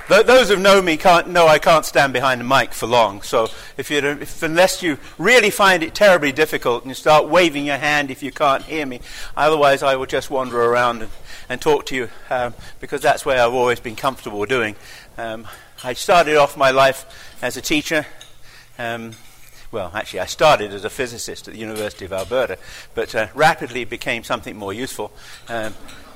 Those who know me know I can't stand behind a mic for long. So unless you really find it terribly difficult and you start waving your hand if you can't hear me, otherwise I will just wander around and talk to you because that's where I've always been comfortable doing. I started off my life as a teacher. Well, actually, I started as a physicist at the University of Alberta, but rapidly became something more useful. So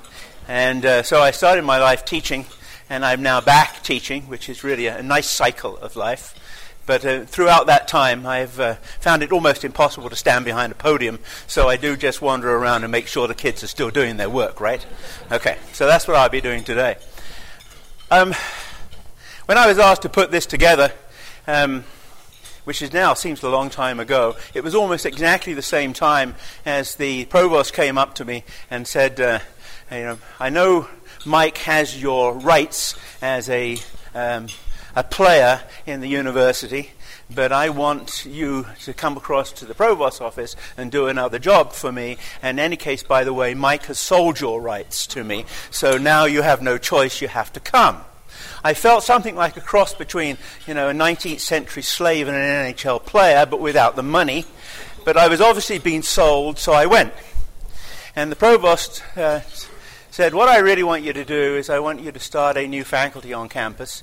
I started my life teaching, and I'm now back teaching, which is really a nice cycle of life. But throughout that time, I've found it almost impossible to stand behind a podium, so I do just wander around and make sure the kids are still doing their work, right? Okay, so that's what I'll be doing today. When I was asked to put this together, which is now seems a long time ago, it was almost exactly the same time as the provost came up to me and said, I know Mike has your rights as a player in the university, but I want you to come across to the provost's office and do another job for me. And in any case, by the way, Mike has sold your rights to me, so now you have no choice, you have to come. I felt something like a cross between, a 19th century slave and an NHL player, but without the money. But I was obviously being sold, so I went. And the provost said, what I really want you to do is I want you to start a new faculty on campus.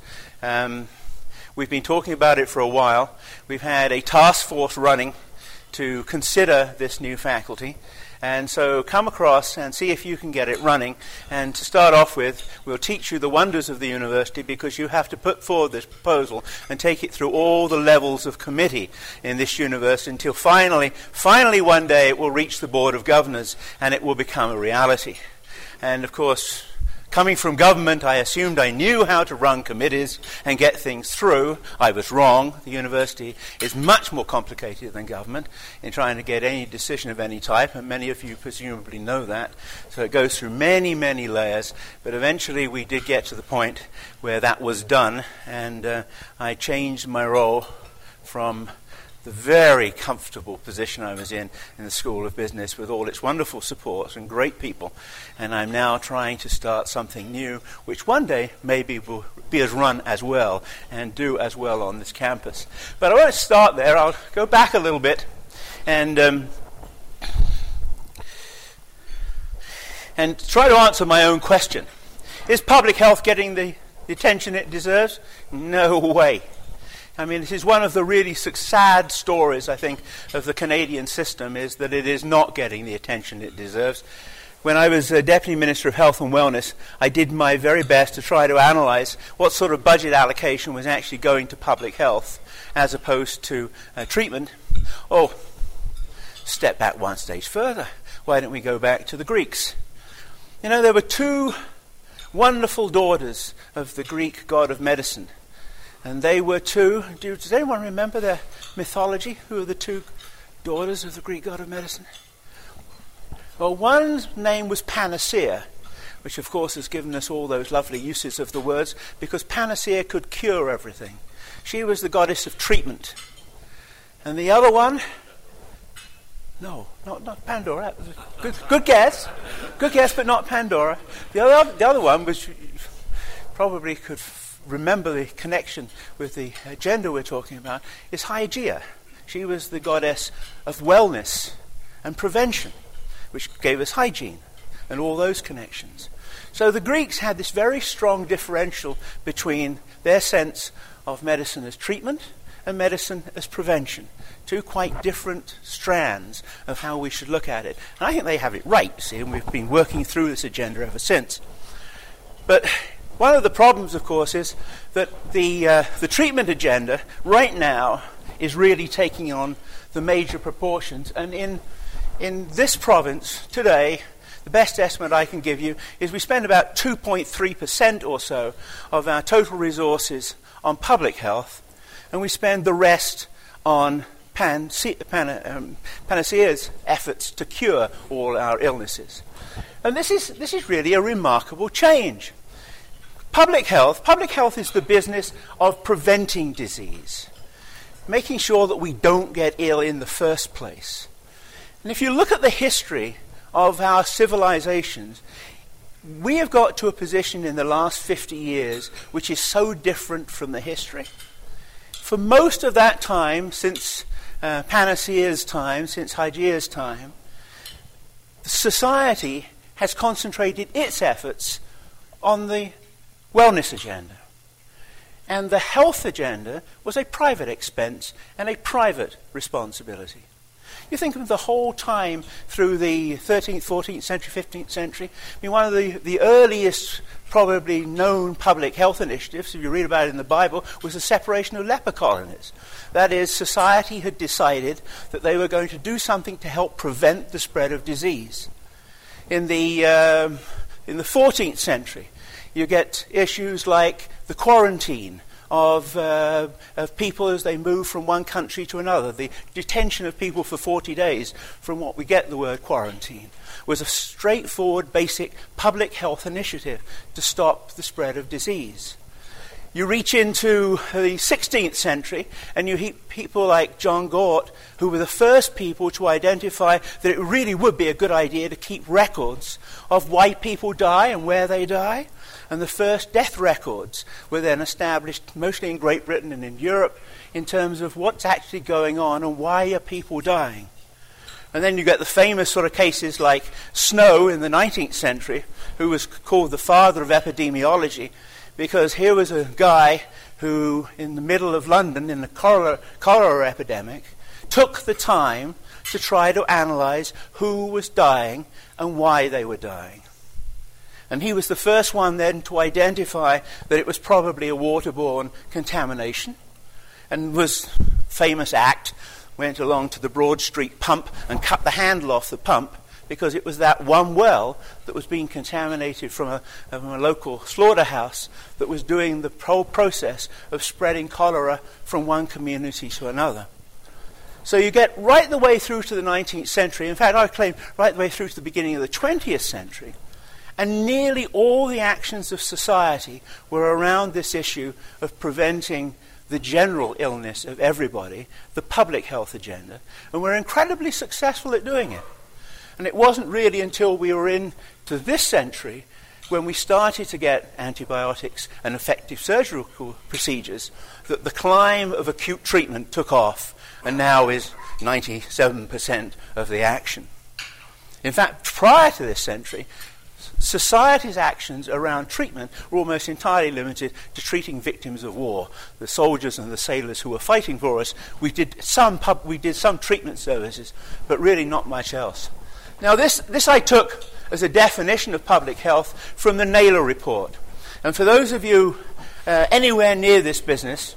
We've been talking about it for a while. We've had a task force running to consider this new faculty. And so come across and see if you can get it running. And to start off with, we'll teach you the wonders of the university because you have to put forward this proposal and take it through all the levels of committee in this university until finally one day it will reach the Board of Governors and it will become a reality. And of course, coming from government, I assumed I knew how to run committees and get things through. I was wrong. The university is much more complicated than government in trying to get any decision of any type, and many of you presumably know that. So it goes through many, many layers, but eventually we did get to the point where that was done, and I changed my role from the very comfortable position I was in the School of Business with all its wonderful support and great people. And I'm now trying to start something new, which one day maybe will be as run as well and do as well on this campus. But I won't start there. I'll go back a little bit and try to answer my own question. Is public health getting the attention it deserves? No way. I mean, this is one of the really sad stories, I think, of the Canadian system, is that it is not getting the attention it deserves. When I was Deputy Minister of Health and Wellness, I did my very best to try to analyse what sort of budget allocation was actually going to public health as opposed to treatment. Oh, step back one stage further. Why don't we go back to the Greeks? There were two wonderful daughters of the Greek god of medicine. And they were two, does anyone remember their mythology? Who are the two daughters of the Greek god of medicine? Well, one's name was Panacea, which of course has given us all those lovely uses of the words, because Panacea could cure everything. She was the goddess of treatment. And the other one, no, not Pandora. Good guess, but not Pandora. The other one was, probably could remember the connection with the gender we're talking about, is Hygeia. She was the goddess of wellness and prevention, which gave us hygiene and all those connections. So the Greeks had this very strong differential between their sense of medicine as treatment and medicine as prevention. Two quite different strands of how we should look at it. And I think they have it right, see, and we've been working through this agenda ever since. But one of the problems, of course, is that the treatment agenda right now is really taking on the major proportions. And in this province today, the best estimate I can give you is we spend about 2.3% or so of our total resources on public health, and we spend the rest on Panacea's efforts to cure all our illnesses. And this is really a remarkable change. Public health is the business of preventing disease, making sure that we don't get ill in the first place. And if you look at the history of our civilizations, we have got to a position in the last 50 years which is so different from the history. For most of that time, since Panacea's time, since Hygeia's time, society has concentrated its efforts on the wellness agenda. And the health agenda was a private expense and a private responsibility. You think of the whole time through the 13th, 14th century, 15th century. I mean, one of the earliest probably known public health initiatives, if you read about it in the Bible, was the separation of leper colonies. That is, society had decided that they were going to do something to help prevent the spread of disease. In the 14th century, you get issues like the quarantine of people as they move from one country to another. The detention of people for 40 days, from what we get the word quarantine, was a straightforward, basic public health initiative to stop the spread of disease. You reach into the 16th century and you meet people like John Galt, who were the first people to identify that it really would be a good idea to keep records of why people die and where they die. And the first death records were then established mostly in Great Britain and in Europe in terms of what's actually going on and why are people dying. And then you get the famous sort of cases like Snow in the 19th century, who was called the father of epidemiology, because here was a guy who, in the middle of London, in the cholera epidemic, took the time to try to analyze who was dying and why they were dying. And he was the first one then to identify that it was probably a waterborne contamination, and was famous act, went along to the Broad Street pump and cut the handle off the pump, because it was that one well that was being contaminated from a local slaughterhouse that was doing the whole process of spreading cholera from one community to another. So you get right the way through to the 19th century, in fact I claim right the way through to the beginning of the 20th century, and nearly all the actions of society were around this issue of preventing the general illness of everybody, the public health agenda, and we're incredibly successful at doing it. And it wasn't really until we were into this century when we started to get antibiotics and effective surgical procedures that the climb of acute treatment took off and now is 97% of the action. In fact, prior to this century, society's actions around treatment were almost entirely limited to treating victims of war. The soldiers and the sailors who were fighting for us, we did some treatment services, but really not much else. Now this I took as a definition of public health from the Naylor report. And for those of you anywhere near this business,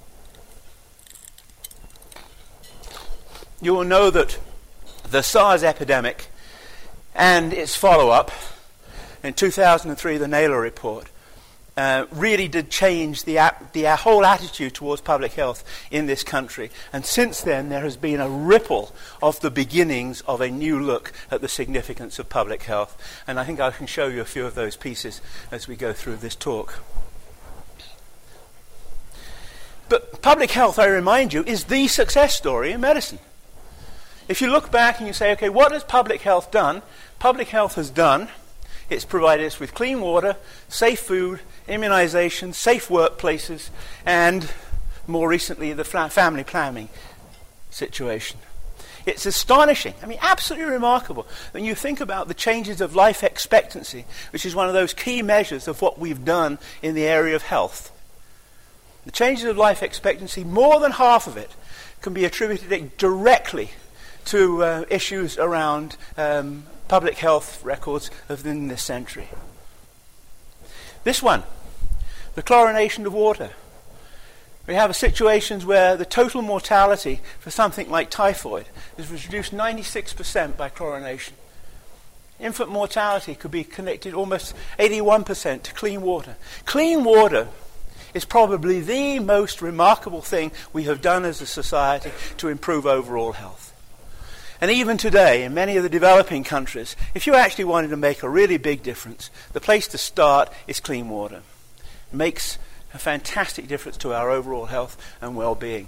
you will know that the SARS epidemic and its follow-up in 2003, the Naylor report, really did change the whole attitude towards public health in this country. And since then, there has been a ripple of the beginnings of a new look at the significance of public health. And I think I can show you a few of those pieces as we go through this talk. But public health, I remind you, is the success story in medicine. If you look back and you say, okay, what has public health done? Public health has done, it's provided us with clean water, safe food, immunization, safe workplaces, and more recently the family planning situation. It's astonishing, I mean absolutely remarkable, when you think about the changes of life expectancy, which is one of those key measures of what we've done in the area of health. The changes of life expectancy, more than half of it can be attributed directly to issues around public health records within this century. This one, the chlorination of water. We have situations where the total mortality for something like typhoid is reduced 96% by chlorination. Infant mortality could be connected almost 81% to clean water. Clean water is probably the most remarkable thing we have done as a society to improve overall health. And even today, in many of the developing countries, if you actually wanted to make a really big difference, the place to start is clean water. It makes a fantastic difference to our overall health and well-being.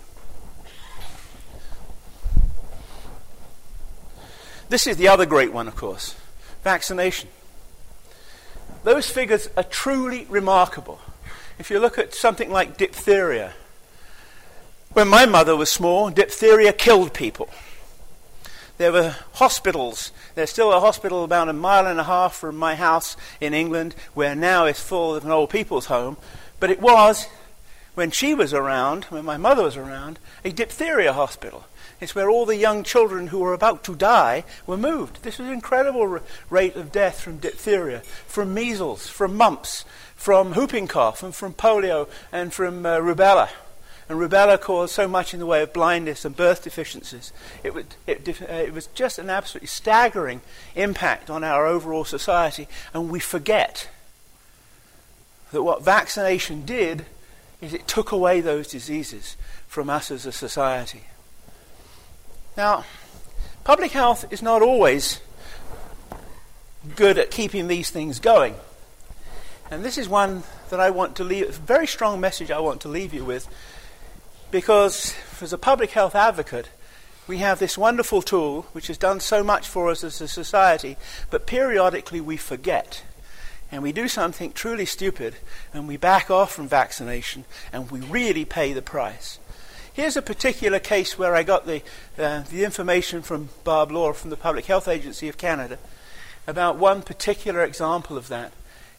This is the other great one, of course, vaccination. those figures are truly remarkable. If you look at something like diphtheria, when my mother was small, diphtheria killed people. There were hospitals. There's still a hospital about 1.5 miles from my house in England, where now is full of an old people's home. But it was, when she was around, when my mother was around, a diphtheria hospital. It's where all the young children who were about to die were moved. This was an incredible rate of death from diphtheria, from measles, from mumps, from whooping cough, and from polio, and from rubella. And rubella caused so much in the way of blindness and birth deficiencies. It was just an absolutely staggering impact on our overall society, and we forget that what vaccination did is it took away those diseases from us as a society. Now, public health is not always good at keeping these things going. And this is one that I want to leave, a very strong message I want to leave you with, because as a public health advocate, we have this wonderful tool which has done so much for us as a society, but periodically we forget. And we do something truly stupid, and we back off from vaccination, and we really pay the price. Here's a particular case where I got the information from Barb Law from the Public Health Agency of Canada about one particular example of that.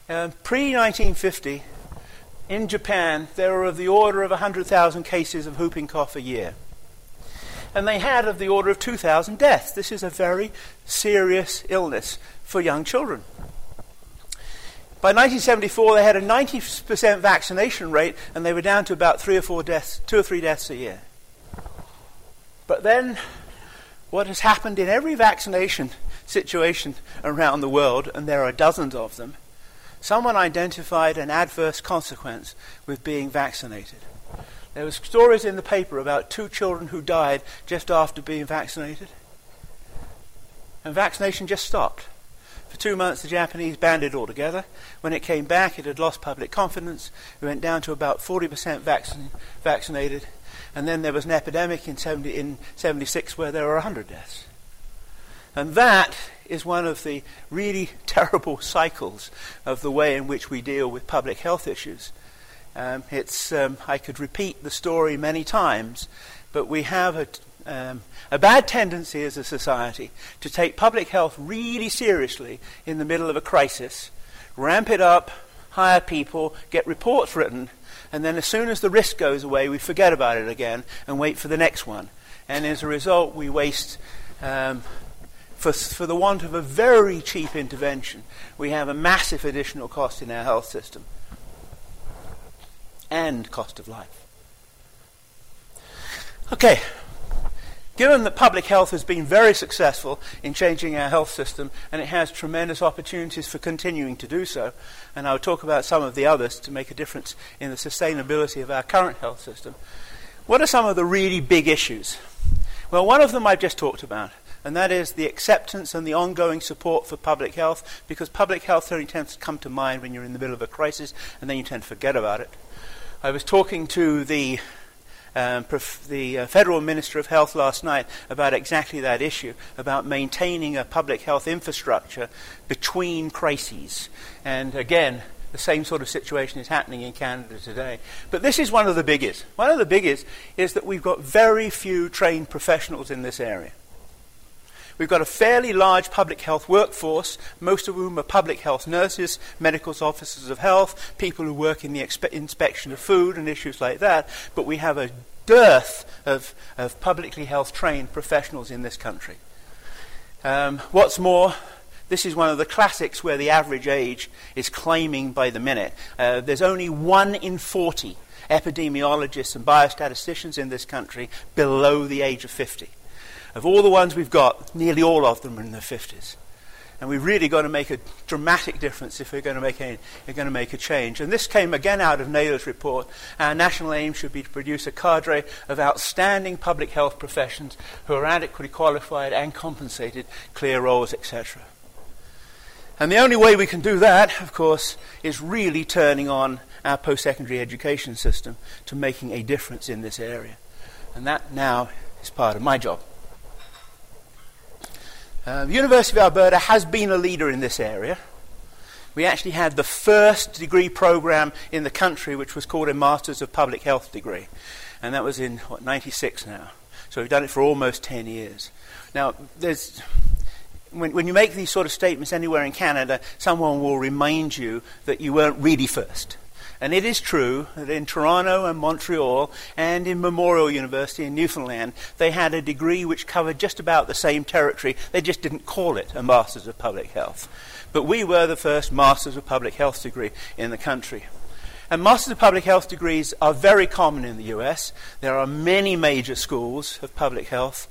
Pre-1950, in Japan, there were of the order of 100,000 cases of whooping cough a year. And they had of the order of 2,000 deaths. This is a very serious illness for young children. By 1974, they had a 90% vaccination rate, and they were down to about 2 or 3 deaths a year. But then, what has happened in every vaccination situation around the world, and there are dozens of them, someone identified an adverse consequence with being vaccinated. There were stories in the paper about 2 children who died just after being vaccinated. And vaccination just stopped. For 2 months, the Japanese banned it altogether. When it came back, it had lost public confidence. It went down to about 40% vaccinated. And then there was an epidemic in 76 where there were 100 deaths. And that is one of the really terrible cycles of the way in which we deal with public health issues. I could repeat the story many times, but we have a bad tendency as a society to take public health really seriously in the middle of a crisis, ramp it up, hire people, get reports written, and then as soon as the risk goes away, we forget about it again and wait for the next one. And as a result, we waste, for the want of a very cheap intervention, we have a massive additional cost in our health system and cost of life. Okay. Given that public health has been very successful in changing our health system, and it has tremendous opportunities for continuing to do so, and I'll talk about some of the others to make a difference in the sustainability of our current health system, what are some of the really big issues? Well, one of them I've just talked about, and that is the acceptance and the ongoing support for public health, because public health only tends to come to mind when you're in the middle of a crisis, and then you tend to forget about it. I was talking to the Federal Minister of Health last night about exactly that issue, about maintaining a public health infrastructure between crises. And again, the same sort of situation is happening in Canada today. But this is one of the biggest. One of the biggest is that we've got very few trained professionals in this area. We've got a fairly large public health workforce, most of whom are public health nurses, medical officers of health, people who work in the inspection of food and issues like that, but we have a dearth of publicly health trained professionals in this country. What's more, this is one of the classics where the average age is climbing by the minute. There's only 1 in 40 epidemiologists and biostatisticians in this country below the age of 50. Of all the ones we've got, nearly all of them are in their 50s. And we've really got to make a dramatic difference if we're going to make a change. And this came again out of Naylor's report. Our national aim should be to produce a cadre of outstanding public health professions who are adequately qualified and compensated, clear roles, etc. And the only way we can do that, of course, is really turning on our post-secondary education system to making a difference in this area. And that now is part of my job. The University of Alberta has been a leader in this area. we actually had the first degree program in the country which was called a Masters of Public Health degree. And that was in, 96 now. So we've done it for almost 10 years. Now, when you make these sort of statements anywhere in Canada, someone will remind you that you weren't really first. And it is true that in Toronto and Montreal and in Memorial University in Newfoundland, they had a degree which covered just about the same territory. They just didn't call it a Masters of Public Health. But we were the first Masters of Public Health degree in the country. And Masters of Public Health degrees are very common in the US. There are many major schools of public health.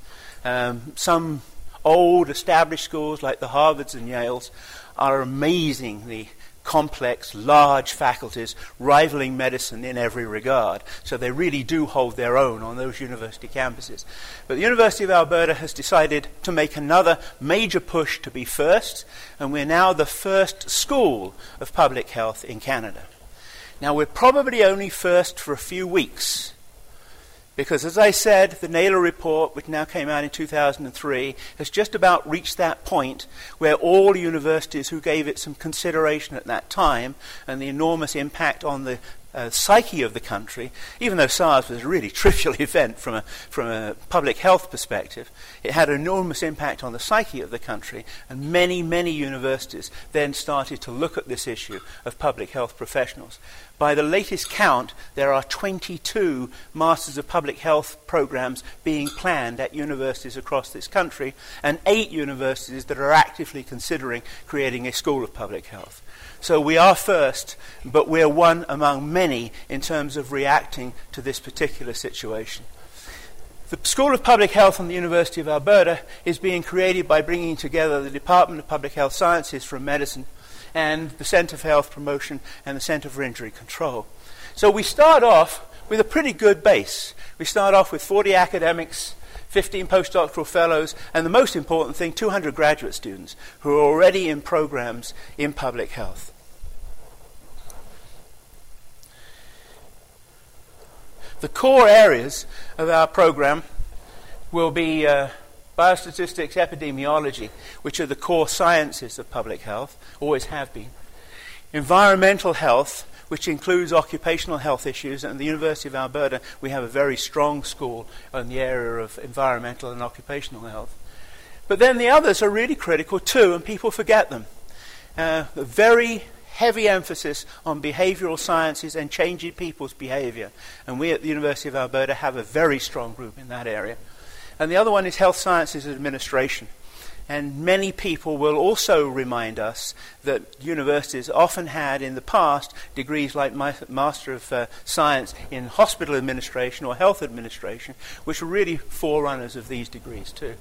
Some old established schools like the Harvards and Yales are amazingly complex, large faculties rivaling medicine in every regard. So they really do hold their own on those university campuses. But the University of Alberta has decided to make another major push to be first, and we're now the first school of public health in Canada. Now, we're probably only first for a few weeks, because, as I said, the Naylor report, which now came out in 2003, has just about reached that point where all universities who gave it some consideration at that time and the enormous impact on the psyche of the country, even though SARS was a really trivial event from a public health perspective, it had an enormous impact on the psyche of the country, and many, many universities then started to look at this issue of public health professionals. By the latest count, there are 22 Masters of Public Health programs being planned at universities across this country, and 8 universities that are actively considering creating a School of Public Health. So we are first, but we're one among many in terms of reacting to this particular situation. The School of Public Health on the University of Alberta is being created by bringing together the Department of Public Health Sciences from medicine and the Centre for Health Promotion and the Centre for Injury Control. So we start off with a pretty good base. We start off with 40 academics, 15 postdoctoral fellows, and the most important thing, 200 graduate students who are already in programs in public health. The core areas of our program will be biostatistics, epidemiology, which are the core sciences of public health, always have been. Environmental health, which includes occupational health issues, and at the University of Alberta we have a very strong school in the area of environmental and occupational health. But then the others are really critical too, and people forget them. A very heavy emphasis on behavioral sciences and changing people's behavior, and we at the University of Alberta have a very strong group in that area. And the other one is health sciences administration. And many people will also remind us that universities often had in the past degrees like Master of Science in Hospital Administration or Health Administration, which were really forerunners of these degrees too.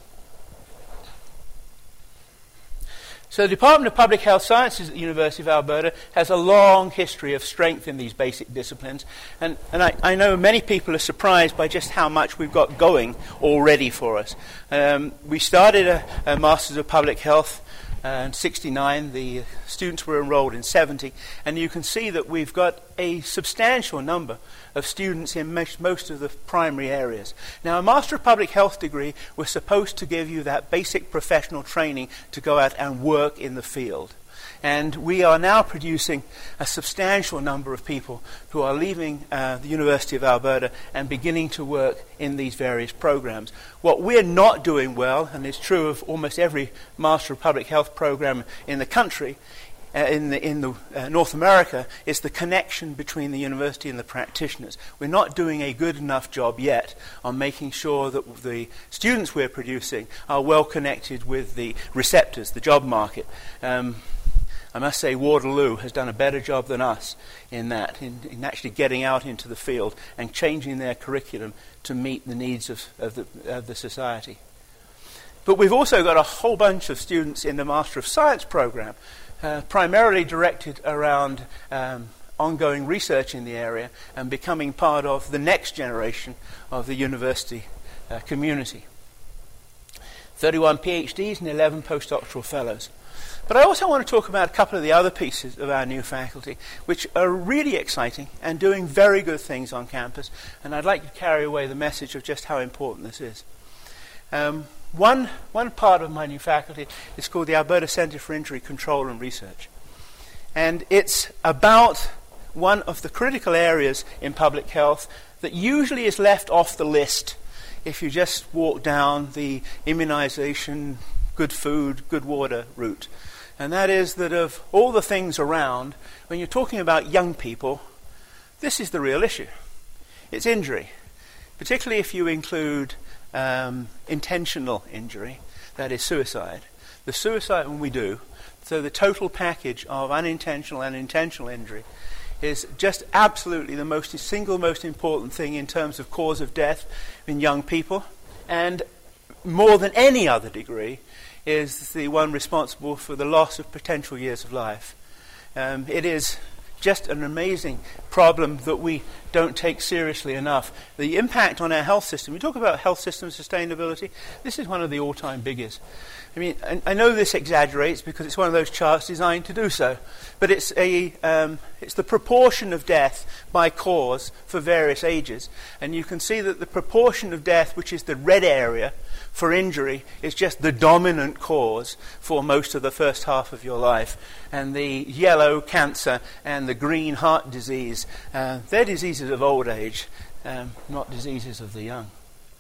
So the Department of Public Health Sciences at the University of Alberta has a long history of strength in these basic disciplines. And I know many people are surprised by just how much we've got going already for us. We started a Masters of Public Health in 69. The students were enrolled in 70. And you can see that we've got a substantial number of students in most of the primary areas. Now, a Master of Public Health degree was supposed to give you that basic professional training to go out and work in the field. And we are now producing a substantial number of people who are leaving the University of Alberta and beginning to work in these various programs. What we're not doing well, and it's true of almost every Master of Public Health program in the country, in North America, is the connection between the university and the practitioners. We're not doing a good enough job yet on making sure that the students we're producing are well connected with the receptors, the job market. I must say Waterloo has done a better job than us in that, in actually getting out into the field and changing their curriculum to meet the needs of the society. But we've also got a whole bunch of students in the Master of Science program, primarily directed around ongoing research in the area and becoming part of the next generation of the university community. 31 PhDs and 11 postdoctoral fellows. But I also want to talk about a couple of the other pieces of our new faculty, which are really exciting and doing very good things on campus, and I'd like to carry away the message of just how important this is. One part of my new faculty is called the Alberta Centre for Injury Control and Research. And it's about one of the critical areas in public health that usually is left off the list if you just walk down the immunization, good food, good water route. And that is that of all the things around, when you're talking about young people, this is the real issue. It's injury, particularly if you include intentional injury, that is suicide. The suicide, when we do, so the total package of unintentional and intentional injury is just absolutely the single most important thing in terms of cause of death in young people, and more than any other degree is the one responsible for the loss of potential years of life. It is just an amazing problem that we don't take seriously enough. The impact on our health system, we talk about health system sustainability, this is one of the all-time biggest. I mean, I know this exaggerates because it's one of those charts designed to do so, but it's the proportion of death by cause for various ages, and you can see that the proportion of death, which is the red area for injury, is just the dominant cause for most of the first half of your life, and the yellow, cancer, and the green, heart disease, they're diseases of old age, not diseases of the young.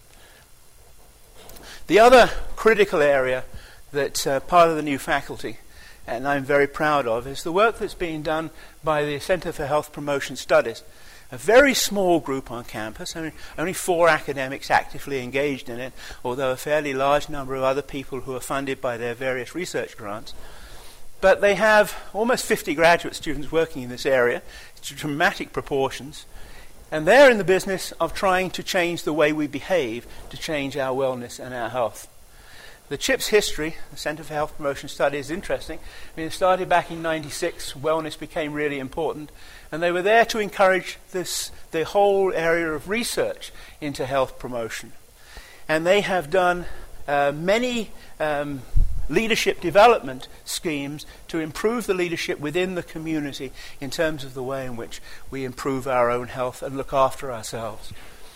The other critical area that part of the new faculty, and I'm very proud of, is the work that's being done by the Center for Health Promotion Studies. A very small group on campus, only 4 academics actively engaged in it, although a fairly large number of other people who are funded by their various research grants. But they have almost 50 graduate students working in this area. It's dramatic proportions. And they're in the business of trying to change the way we behave to change our wellness and our health. The CHIPS history, the Center for Health Promotion Studies, is interesting. I mean, it started back in '96. Wellness became really important. And they were there to encourage the whole area of research into health promotion. And they have done many leadership development schemes to improve the leadership within the community in terms of the way in which we improve our own health and look after ourselves.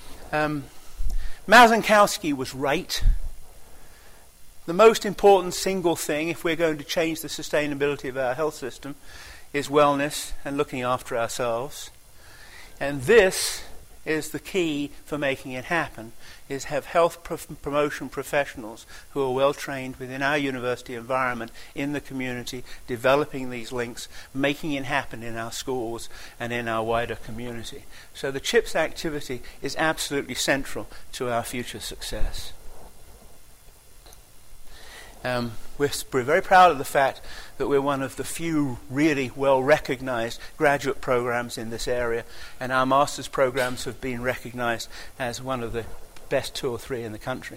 Mazankowski was right. The most important single thing, if we're going to change the sustainability of our health system, is wellness and looking after ourselves. And this is the key for making it happen, is have health promotion professionals who are well trained within our university environment, in the community, developing these links, making it happen in our schools and in our wider community. So the CHIPS activity is absolutely central to our future success. We're very proud of the fact that we're one of the few really well-recognized graduate programs in this area, and our master's programs have been recognized as one of the best 2 or 3 in the country.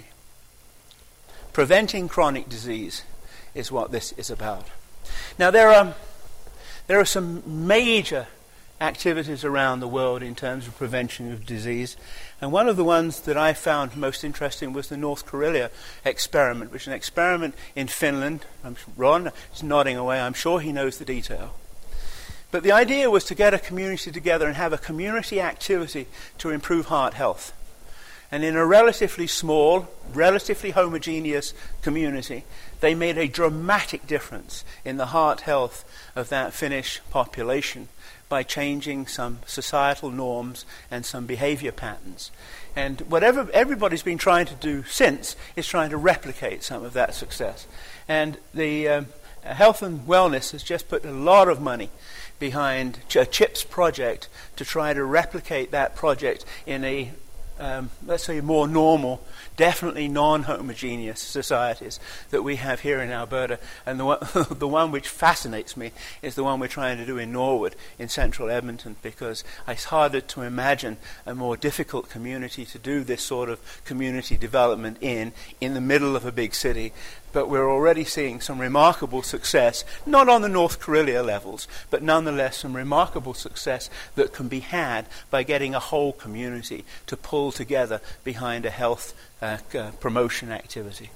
Preventing chronic disease is what this is about. Now, there are some major activities around the world in terms of prevention of disease, and one of the ones that I found most interesting was the North Karelia experiment, which is an experiment in Finland. Ron is nodding away, I'm sure he knows the detail. But the idea was to get a community together and have a community activity to improve heart health. And in a relatively small, relatively homogeneous community, they made a dramatic difference in the heart health of that Finnish population by changing some societal norms and some behavior patterns. And whatever everybody's been trying to do since is trying to replicate some of that success. And the Health and Wellness has just put a lot of money behind a CHIPS project to try to replicate that project in a let's say more normal, definitely non-homogeneous societies that we have here in Alberta. And the one which fascinates me is the one we're trying to do in Norwood, in central Edmonton, because it's harder to imagine a more difficult community to do this sort of community development in the middle of a big city. But we're already seeing some remarkable success, not on the North Karelia levels, but nonetheless some remarkable success that can be had by getting a whole community to pull together behind a health promotion activity.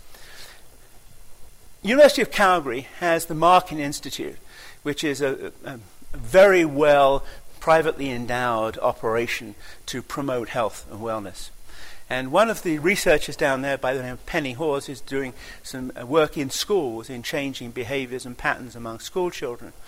University of Calgary has the Markin Institute, which is a very well privately endowed operation to promote health and wellness. And one of the researchers down there by the name of Penny Hawes is doing some work in schools in changing behaviors and patterns among school children.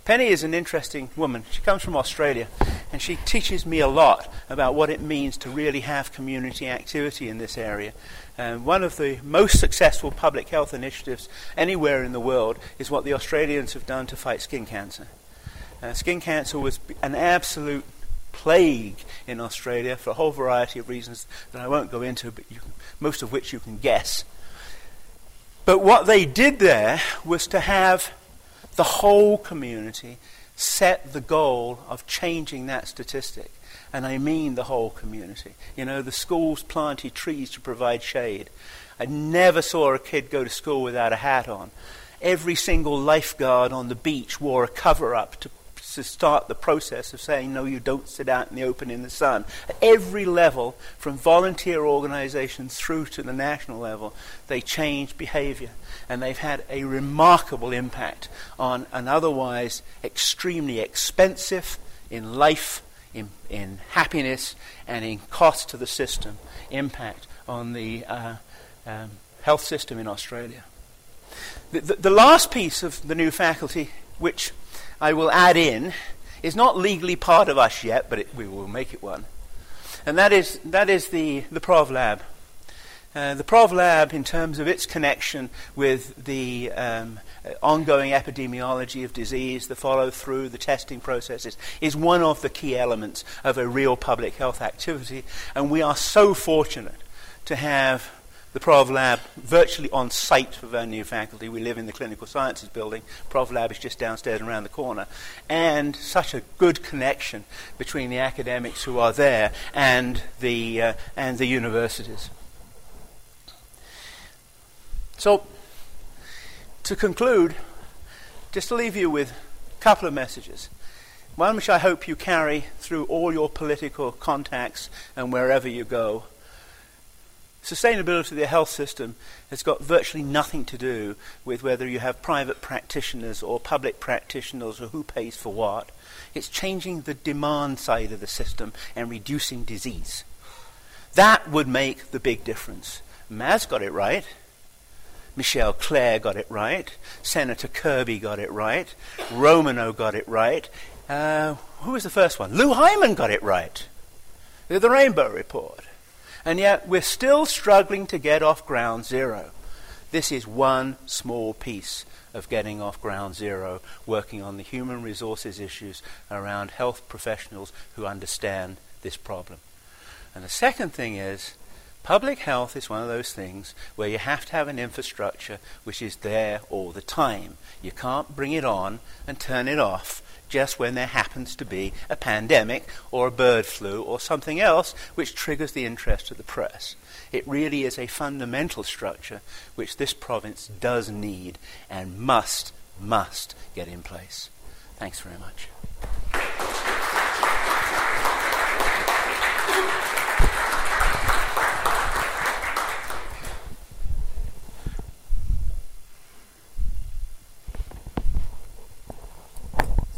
Penny is an interesting woman. She comes from Australia, and she teaches me a lot about what it means to really have community activity in this area. One of the most successful public health initiatives anywhere in the world is what the Australians have done to fight skin cancer. Skin cancer was an absolute plague in Australia for a whole variety of reasons that I won't go into, but most of which you can guess. But what they did there was to have the whole community set the goal of changing that statistic. And I mean the whole community. You know, the schools planted trees to provide shade. I never saw a kid go to school without a hat on. Every single lifeguard on the beach wore a cover-up to start the process of saying, no, you don't sit out in the open in the sun. At every level, from volunteer organizations through to the national level, they changed behavior. And they've had a remarkable impact on an otherwise extremely expensive in life, in happiness, and in cost to the system impact on the health system in Australia. The last piece of the new faculty, which I will add in, is not legally part of us yet, but we will make it one. And that is the Prov Lab. The Prov Lab, in terms of its connection with the ongoing epidemiology of disease, the follow-through, the testing processes, is one of the key elements of a real public health activity. And we are so fortunate to have the Prov Lab virtually on site for our new faculty. We live in the Clinical Sciences building. Prov Lab is just downstairs and around the corner. And such a good connection between the academics who are there and the universities. So, to conclude, just to leave you with a couple of messages. One which I hope you carry through all your political contacts and wherever you go. Sustainability of the health system has got virtually nothing to do with whether you have private practitioners or public practitioners or who pays for what. It's changing the demand side of the system and reducing disease. That would make the big difference. Maz got it right. Michelle Clare got it right. Senator Kirby got it right. Romano got it right. Who was the first one? Lou Hyman got it right. The Rainbow Report. And yet we're still struggling to get off ground zero. This is one small piece of getting off ground zero, working on the human resources issues around health professionals who understand this problem. And the second thing is, public health is one of those things where you have to have an infrastructure which is there all the time. You can't bring it on and turn it off just when there happens to be a pandemic or a bird flu or something else which triggers the interest of the press. It really is a fundamental structure which this province does need and must get in place. Thanks very much.